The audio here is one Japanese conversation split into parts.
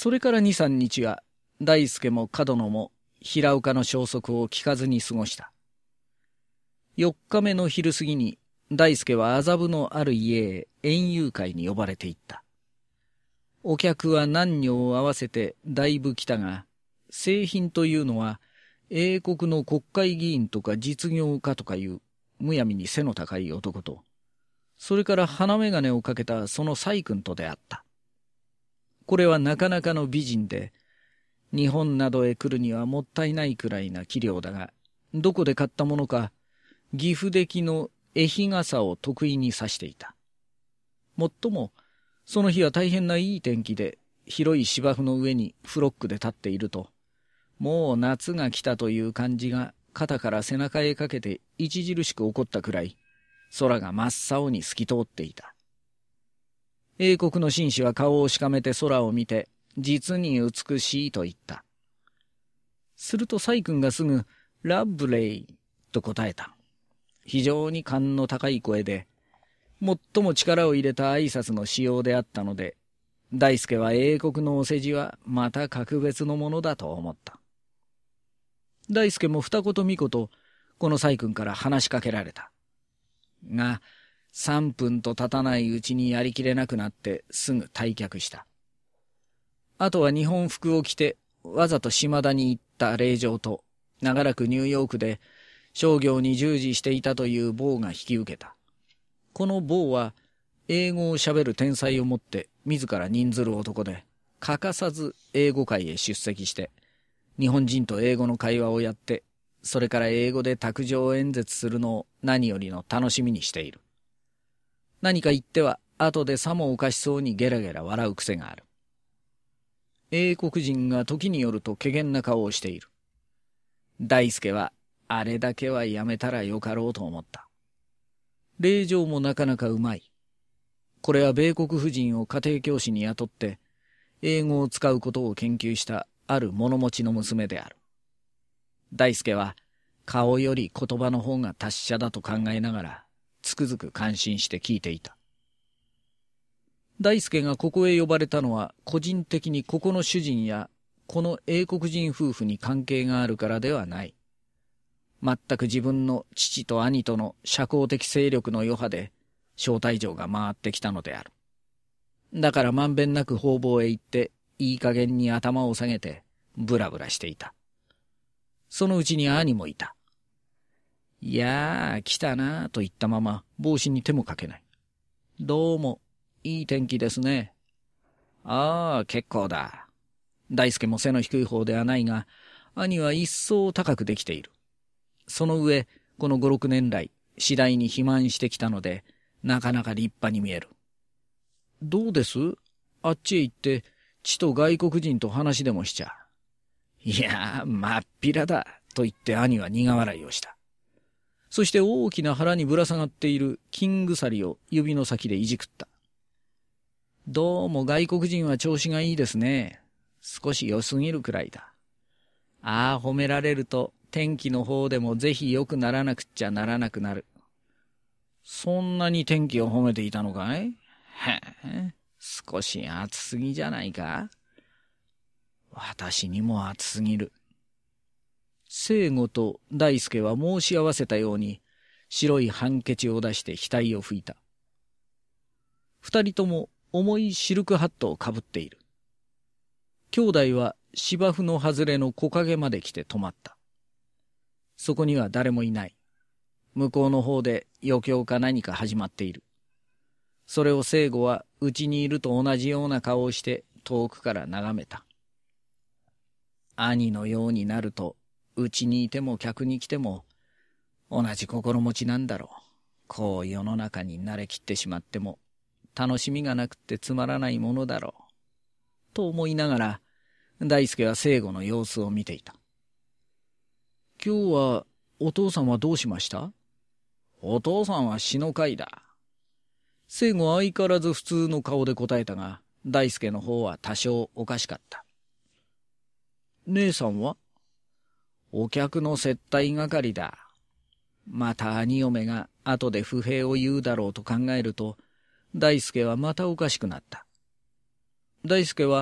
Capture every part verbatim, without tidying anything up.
それから二三日は、大助も角野も平岡の消息を聞かずに過ごした。四日目の昼過ぎに、大助は麻布のある家へ園遊会に呼ばれていった。お客は何女を合わせてだいぶ来たが、清賓というのは、英国の国会議員とか実業家とかいう、むやみに背の高い男と、それから鼻眼鏡をかけたその細君とであった。これはなかなかの美人で、日本などへ来るにはもったいないくらいな器量だが、どこで買ったものか、岐阜出来の絵日傘を得意に刺していた。もっとも、その日は大変ないい天気で、広い芝生の上にフロックで立っていると、もう夏が来たという感じが肩から背中へかけて著しく起こったくらい、空が真っ青に透き通っていた。英国の紳士は顔をしかめて空を見て、実に美しいと言った。すると細君がすぐ、ラブレイと答えた。非常に勘の高い声で、最も力を入れた挨拶の仕様であったので、大助は英国のお世辞はまた格別のものだと思った。大助も二言三言、この細君から話しかけられた。が、三分と経たないうちにやりきれなくなってすぐ退却した。あとは日本服を着て、わざと島田に行った令嬢と、長らくニューヨークで商業に従事していたという坊が引き受けた。この坊は、英語を喋る天才を持って自ら任ずる男で、欠かさず英語会へ出席して、日本人と英語の会話をやって、それから英語で卓上演説するのを何よりの楽しみにしている。何か言っては、後でさもおかしそうにゲラゲラ笑う癖がある。英国人が時によると怪げな顔をしている。大助は、あれだけはやめたらよかろうと思った。令嬢もなかなかうまい。これは米国婦人を家庭教師に雇って、英語を使うことを研究したある物持ちの娘である。大助は、顔より言葉の方が達者だと考えながら、つくづく感心して聞いていた。大助がここへ呼ばれたのは、個人的にここの主人や、この英国人夫婦に関係があるからではない。全く自分の父と兄との社交的勢力の余波で、招待状が回ってきたのである。だからまんべんなく方々へ行って、いい加減に頭を下げて、ブラブラしていた。そのうちに兄もいた。いやー、来たなーと言ったまま、帽子に手もかけない。どうも、いい天気ですね。ああ、結構だ。大助も背の低い方ではないが、兄は一層高くできている。その上、この五六年来、次第に肥満してきたので、なかなか立派に見える。どうです？あっちへ行って、ちと外国人と話でもしちゃ。いやー、まっぴらだ、と言って兄は苦笑いをした。そして大きな腹にぶら下がっている金鎖を指の先でいじくった。どうも外国人は調子がいいですね。少し良すぎるくらいだ。ああ、褒められると天気の方でもぜひ良くならなくっちゃならなくなる。そんなに天気を褒めていたのかい？へえ、少し暑すぎじゃないか？私にも暑すぎる。聖吾と大助は申し合わせたように白いハンケチを出して額を拭いた。二人とも重いシルクハットをかぶっている。兄弟は芝生の外れの木陰まで来て止まった。そこには誰もいない。向こうの方で余興か何か始まっている。それを聖吾はうちにいると同じような顔をして遠くから眺めた。兄のようになると、うちにいても客に来ても、同じ心持ちなんだろう。こう世の中に慣れきってしまっても、楽しみがなくってつまらないものだろう。と思いながら、大助は聖吾の様子を見ていた。今日は、お父さんはどうしました？お父さんは死の会だ。聖吾は相変わらず普通の顔で答えたが、大助の方は多少おかしかった。姉さんは？お客の接待係だ。また兄嫁が後で不平を言うだろうと考えると、大助はまたおかしくなった。大助は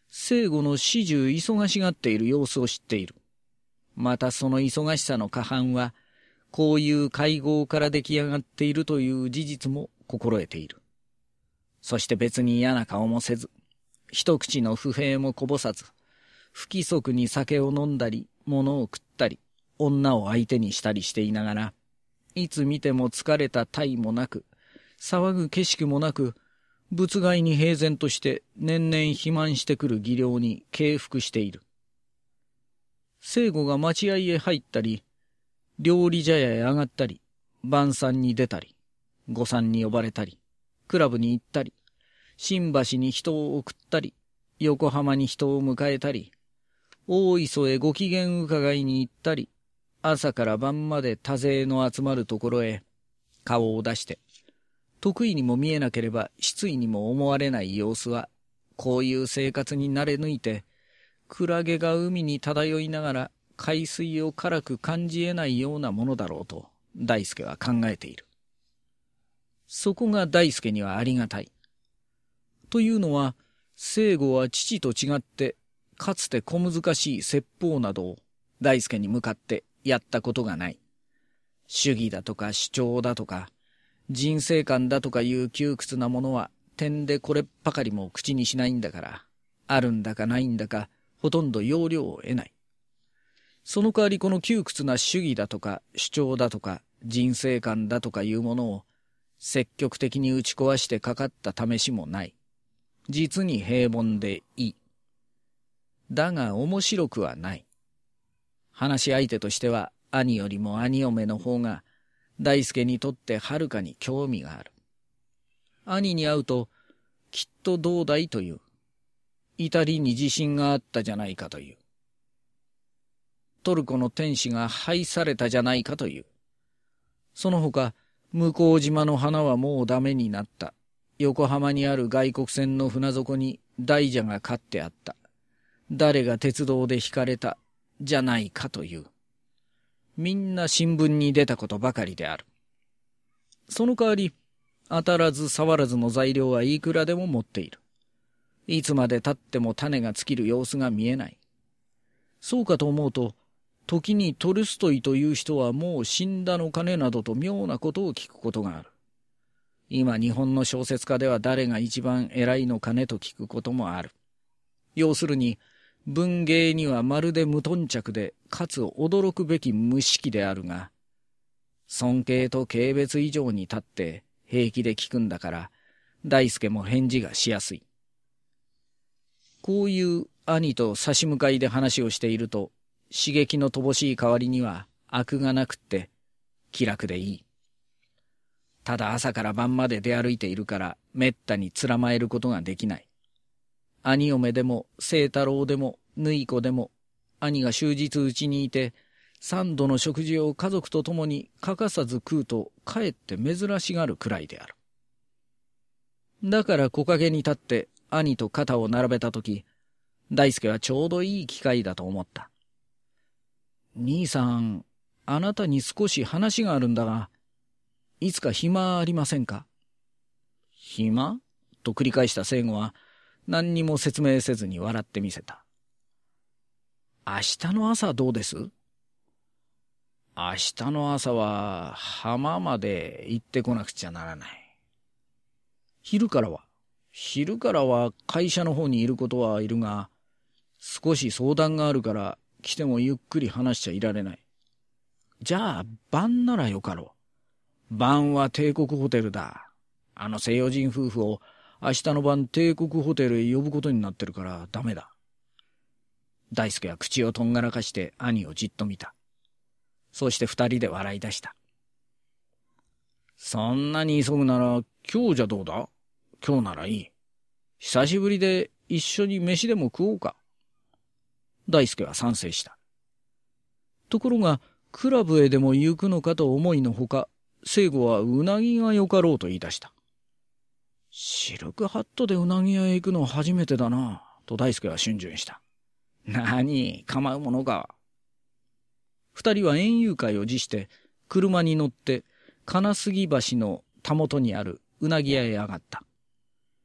聖吾の始終忙しがっている様子を知っている。またその忙しさの過半は、こういう会合から出来上がっているという事実も心得ている。そして別に嫌な顔もせず、一口の不平もこぼさず、不規則に酒を飲んだり、物を食ったり、女を相手にしたりしていながら、いつ見ても疲れた体もなく、騒ぐ景色もなく、物外に平然として年々肥満してくる技量に敬服している。聖吾が待合へ入ったり、料理茶屋へ上がったり、晩餐に出たり、御餐に呼ばれたり、クラブに行ったり、新橋に人を送ったり、横浜に人を迎えたり、大磯へご機嫌伺いに行ったり、朝から晩まで多勢の集まるところへ顔を出して、得意にも見えなければ失意にも思われない様子は、こういう生活に慣れ抜いて、クラゲが海に漂いながら海水を辛く感じ得ないようなものだろうと大輔は考えている。そこが大輔にはありがたい。というのは、聖吾は父と違ってかつて小難しい説法などを大輔に向かってやったことがない。主義だとか主張だとか人生観だとかいう窮屈なものは点でこればかりも口にしないんだから、あるんだかないんだかほとんど要領を得ない。その代わりこの窮屈な主義だとか主張だとか人生観だとかいうものを積極的に打ち壊してかかった試しもない。実に平凡でいい。だが面白くはない。話し相手としては兄よりも兄嫁の方が大輔にとってはるかに興味がある。兄に会うときっとどうだいという。至りに自信があったじゃないかという。トルコの天使が廃されたじゃないかという。その他、向島の花はもうダメになった。横浜にある外国船の船底に大蛇が飼ってあった。誰が鉄道で引かれたじゃないかという。みんな新聞に出たことばかりである。その代わり、当たらず触らずの材料はいくらでも持っている。いつまで経っても種が尽きる様子が見えない。そうかと思うと、時にトルストイという人はもう死んだのかねなどと妙なことを聞くことがある。今日本の小説家では誰が一番偉いのかねと聞くこともある。要するに、文芸にはまるで無頓着で、かつ驚くべき無識であるが、尊敬と軽蔑以上に立って平気で聞くんだから、大輔も返事がしやすい。こういう兄と差し向かいで話をしていると、刺激の乏しい代わりには悪がなくって気楽でいい。ただ朝から晩まで出歩いているからめったにつらまえることができない。兄嫁でも清太郎でも縫い子でも兄が終日うちにいて三度の食事を家族と共に欠かさず食うとかえって珍しがるくらいである。だから木陰に立って兄と肩を並べたとき、大輔はちょうどいい機会だと思った。兄さん、あなたに少し話があるんだが、いつか暇ありませんか？暇？と繰り返した聖吾は、何にも説明せずに笑ってみせた。明日の朝どうです？明日の朝は浜まで行ってこなくちゃならない。昼からは昼からは会社の方にいることはいるが、少し相談があるから来てもゆっくり話しちゃいられない。じゃあ晩ならよかろう。晩は帝国ホテルだ。あの西洋人夫婦を明日の晩帝国ホテルへ呼ぶことになってるからダメだ。大輔は口をとんがらかして兄をじっと見た。そうして二人で笑い出した。そんなに急ぐなら今日じゃどうだ？今日ならいい。久しぶりで一緒に飯でも食おうか。大輔は賛成した。ところがクラブへでも行くのかと思いのほか、聖吾はうなぎがよかろうと言い出した。シルクハットでうなぎ屋へ行くの初めてだな、と大輔は逡巡した。何、構うものか。二人は園遊会を辞して車に乗って金杉橋のたもとにあるうなぎ屋へ上がった。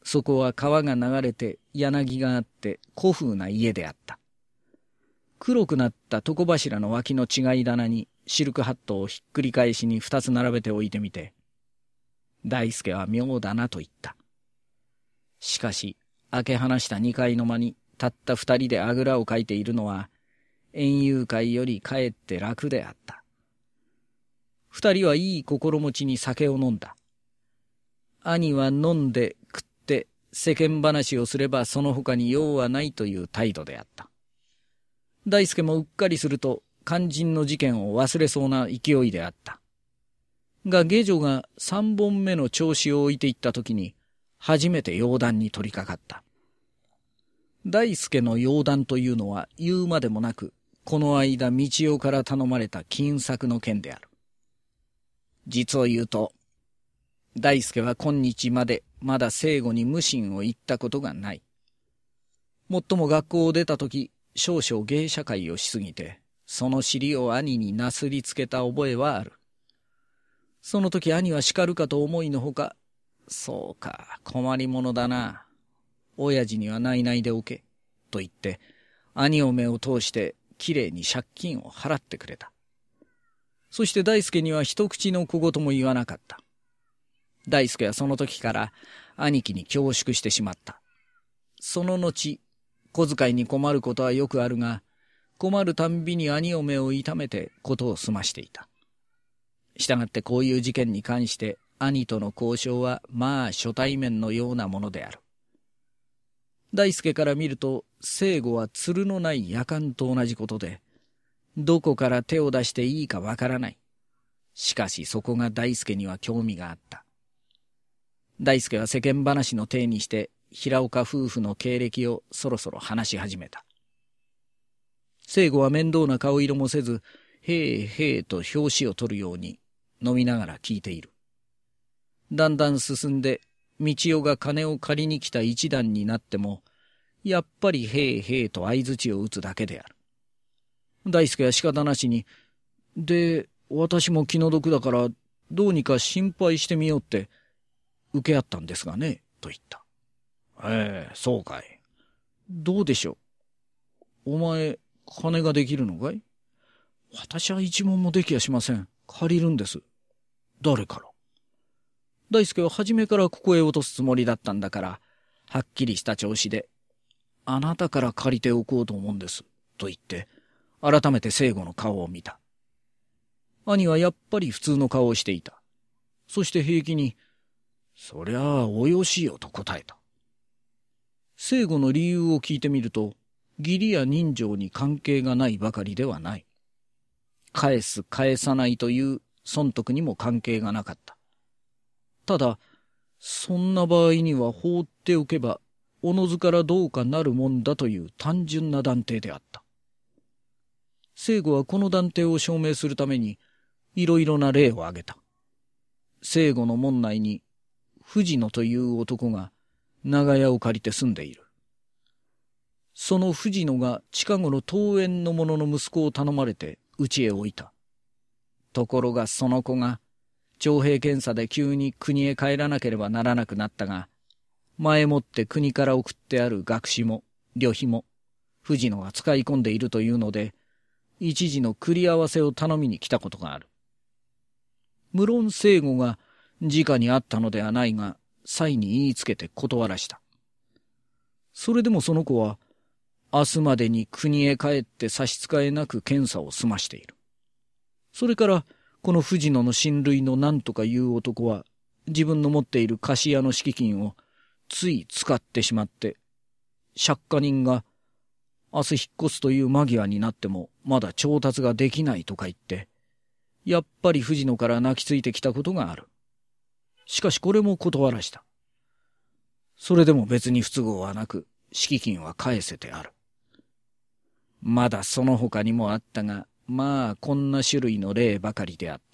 そこは川が流れて柳があって古風な家であった。黒くなった床柱の脇の違い棚にシルクハットをひっくり返しに二つ並べて置いてみて、大助は妙だなと言った。しかし、開け放した二階の間にたった二人であぐらをかいているのは、園遊会よりかえって楽であった。二人はいい心持ちに酒を飲んだ。兄は飲んで食って世間話をすればその他に用はないという態度であった。大助もうっかりすると肝心の事件を忘れそうな勢いであった。が下女が三本目の調子を置いていった時に初めて養談に取り掛かった。大助の養談というのは言うまでもなく、この間道夫から頼まれた金策の件である。実を言うと、大助は今日までまだ生後に無心を言ったことがない。もっとも学校を出た時、少々芸者会をしすぎて、その尻を兄になすりつけた覚えはある。その時兄は叱るかと思いのほか、そうか、困りものだな。親父にはないないでおけ、と言って、兄を目を通してきれいに借金を払ってくれた。そして大助には一口の小言も言わなかった。大助はその時から兄貴に恐縮してしまった。その後、小遣いに困ることはよくあるが、困るたんびに兄嫁を痛めてことを済ましていた。したがってこういう事件に関して兄との交渉はまあ初対面のようなものである。大助から見ると生後はつるのない夜間と同じことで、どこから手を出していいかわからない。しかしそこが大助には興味があった。大助は世間話の体にして平岡夫婦の経歴をそろそろ話し始めた。生後は面倒な顔色もせず、へえへえと拍子を取るように飲みながら聞いている。だんだん進んで、道夫が金を借りに来た一段になっても、やっぱりへえへえと相槌を打つだけである。大助は仕方なしに、で、私も気の毒だから、どうにか心配してみようって、受け合ったんですがね、と言った。ええ、そうかい。どうでしょう。お前、金ができるのかい？私は一文もできやしません。借りるんです。誰から？大助は初めからここへ落とすつもりだったんだから、はっきりした調子で、あなたから借りておこうと思うんです、と言って、改めて生後の顔を見た。兄はやっぱり普通の顔をしていた。そして平気に、そりゃあおよしよと答えた。生後の理由を聞いてみると、義理や人情に関係がないばかりではない。返す返さないという損得にも関係がなかった。ただ、そんな場合には放っておけば、おのずからどうかなるもんだという単純な断定であった。生後はこの断定を証明するために、いろいろな例を挙げた。生後の門内に、藤野という男が長屋を借りて住んでいる。その藤野が近頃遠縁の者の息子を頼まれて家へ置いた。ところがその子が徴兵検査で急に国へ帰らなければならなくなったが、前もって国から送ってある学士も旅費も藤野が使い込んでいるというので、一時の繰り合わせを頼みに来たことがある。無論生後が直にあったのではないが、際に言いつけて断らした。それでもその子は、明日までに国へ帰って差し支えなく検査を済ましている。それから、この藤野の親類の何とかいう男は、自分の持っている菓子屋の敷金をつい使ってしまって、借家人が明日引っ越すという間際になってもまだ調達ができないとか言って、やっぱり藤野から泣きついてきたことがある。しかしこれも断らした。それでも別に不都合はなく、敷金は返せてある。まだその他にもあったが、まあこんな種類の例ばかりであった。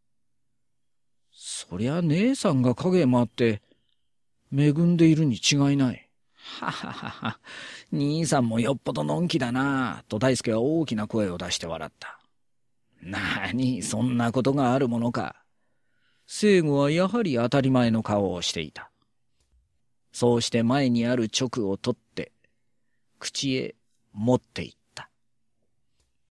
そりゃ姉さんが影回って恵んでいるに違いない。はははは、兄さんもよっぽどのんきだなぁ、と大助は大きな声を出して笑った。なに、そんなことがあるものか。生後はやはり当たり前の顔をしていた。 そうして前にある直を取って、口へ持っていっ